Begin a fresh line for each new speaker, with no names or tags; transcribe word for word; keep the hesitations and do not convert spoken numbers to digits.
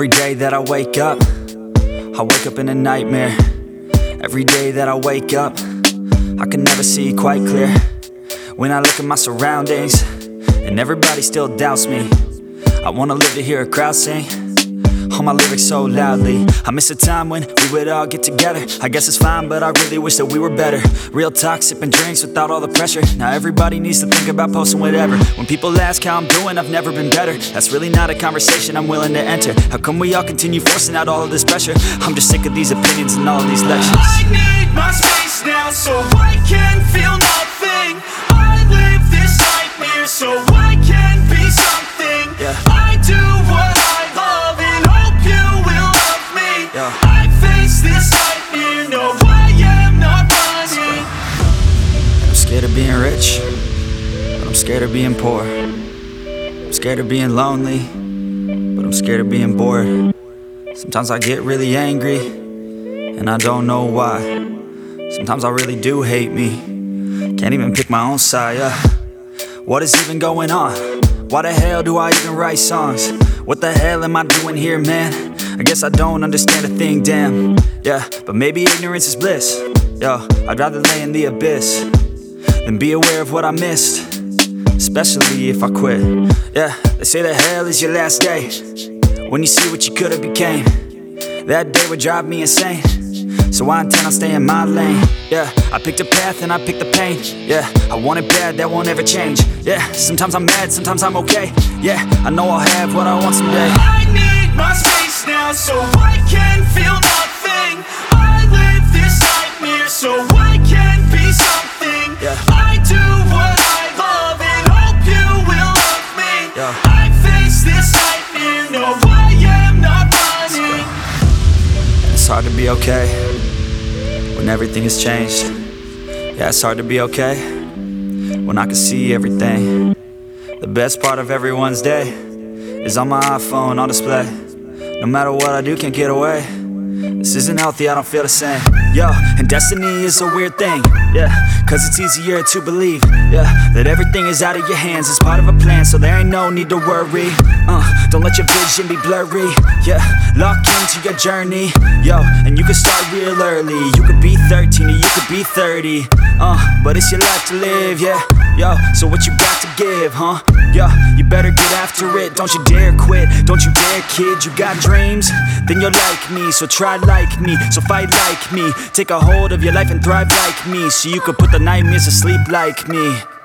Every day that I wake up, I wake up in a nightmare. Every day that I wake up, I can never see quite clear. When I look at my surroundings, and everybody still doubts me, I wanna live to hear a crowd sing all my lyrics so loudly. I miss a time when we would all get together. I guess it's fine, but I really wish that we were better. Real talk, sipping drinks without all the pressure. Now everybody needs to think about posting whatever. When people ask how I'm doing, I've never been better. That's really not a conversation I'm willing to enter. How come we all continue forcing out all of this pressure? I'm just sick of these opinions and all of these lectures.
I need my space now so I can feel nothing. I live this nightmare so I can be something.
Yeah.
I do what I love and hope you will love me.
Yeah.
I face this nightmare, no I am not running.
I'm scared of being rich, but I'm scared of being poor. I'm scared of being lonely, but I'm scared of being bored. Sometimes I get really angry, and I don't know why. Sometimes I really do hate me, can't even pick my own side, yeah. What is even going on? Why the hell do I even write songs? What the hell am I doing here, man? I guess I don't understand a thing, damn. Yeah, but maybe ignorance is bliss. Yo, I'd rather lay in the abyss than be aware of what I missed, especially if I quit. Yeah, they say that hell is your last day, when you see what you could've became. That day would drive me insane, so I intend on staying in my lane. Yeah, I picked a path and I picked the pain. Yeah, I want it bad, that won't ever change. Yeah, sometimes I'm mad, sometimes I'm okay. Yeah, I know I'll have what I want someday.
I need my space now so I can feel nothing. I live this nightmare so I can be something.
Yeah.
I do what I love and hope you will love me.
Yeah.
I face this nightmare, no I am not running.
It's hard to be okay when everything has changed. Yeah, it's hard to be okay when I can see everything. The best part of everyone's day is on my iPhone on display. No matter what I do, can't get away. This isn't healthy, I don't feel the same. Yo, and destiny is a weird thing. Yeah, cause it's easier to believe, yeah, that everything is out of your hands. It's part of a plan, so there ain't no need to worry. Uh, don't let your vision be blurry. Yeah, lock into your journey. Yo, and you can start real early. You could be thirteen or you could be thirty. Uh, but it's your life to live, yeah. Yo, so what you got to give, huh? Yo, you better get after it. Don't you dare quit, don't you dare kid. You got dreams, then you're like me. So try like me, so fight like me. Take a hold of your life and thrive like me, so you could put the nightmares to sleep like me.